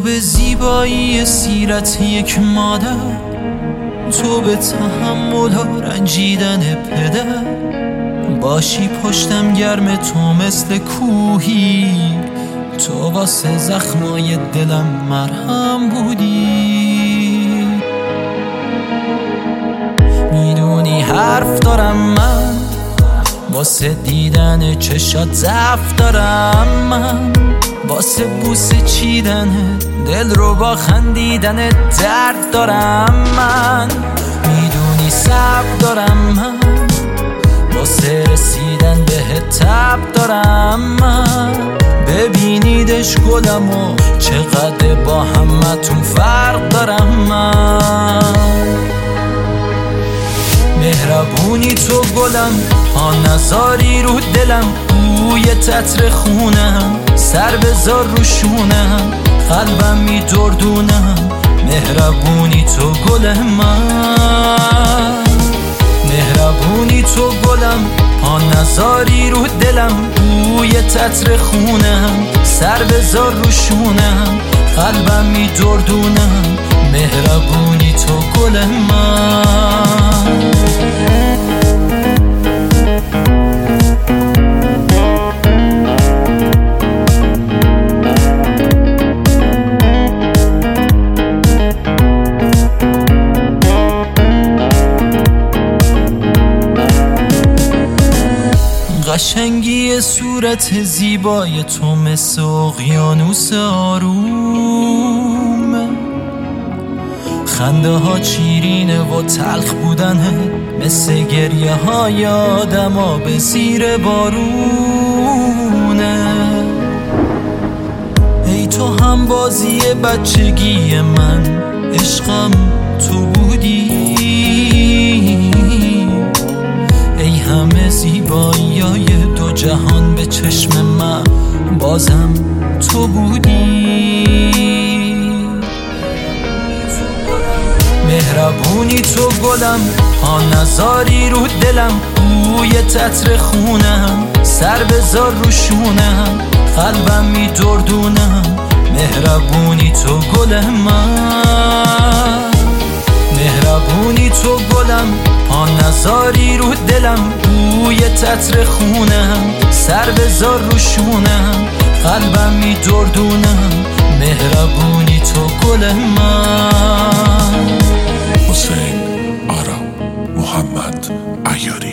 به زیبایی سیرت یک مادر، تو به تحمل و رنجیدن پدر، باشی پشتم گرم تو مثل کوهی، تو واسه زخمای دلم مرهم بودی. میدونی حرف دارم من، واسه دیدن چشات ضعف دارم من، واسه بوسه چیدن دل رو با خندیدن درد دارم من. میدونی صبر دارم من، واسه رسیدن به تب دارم من. ببینیدش گلم و چقدر با همتون فرق دارم من. مهربونی تو گلم، ها نزاری رو دلم، بوی تتر خونم، سر بذار رو شونم، قلبم میدردونم. مهربونی تو گل من، مهربونی تو گلم، ها نزاری رو دلم، بوی تتر خونم، سر بذار رو شونم، قلبم میدردونم. مهربونی تو گل من. قشنگی صورت زیبای تو مثل اقیانوس آرومه، خنده ها چیرینه و تلخ بودنه، مثل گریه های آدم ها به زیر بارونه. ای تو هم بازی بچگی من، عشقم تو بودی. ای همه زیباییای دو جهان به چشم من، بازم تو بودی. مهربونی تو گلم، ها نزاری رو دلم، بوی تتر خونم، سر بذار رو شونم، قلبم میدردونم. مهربونی تو گل من، مهربونی تو گلم، ها نزاری رو دلم، بوی تتر خونم، سر بذار رو شونم، قلبم میدردونم. مهربونی تو گل من. حسین آرام محمد عیاری.